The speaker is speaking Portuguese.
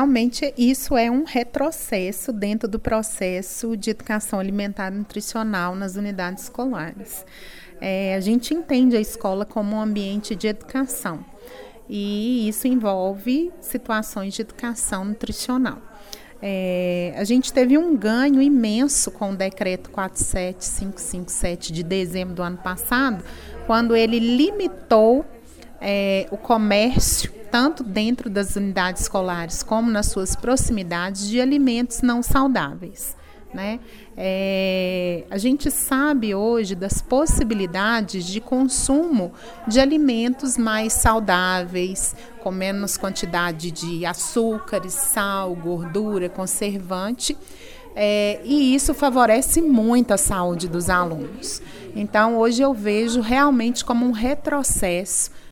realmente isso é um retrocesso dentro do processo de educação alimentar e nutricional nas unidades escolares. A gente entende a escola como um ambiente de educação e isso envolve situações de educação nutricional. A gente teve um ganho imenso com o decreto 47557 de dezembro do ano passado, quando ele limitou o comércio, tanto dentro das unidades escolares como nas suas proximidades, de alimentos não saudáveis, né? A gente sabe hoje das possibilidades de consumo de alimentos mais saudáveis, com menos quantidade de açúcares, sal, gordura, conservante, e isso favorece muito a saúde dos alunos. Então, hoje eu vejo realmente como um retrocesso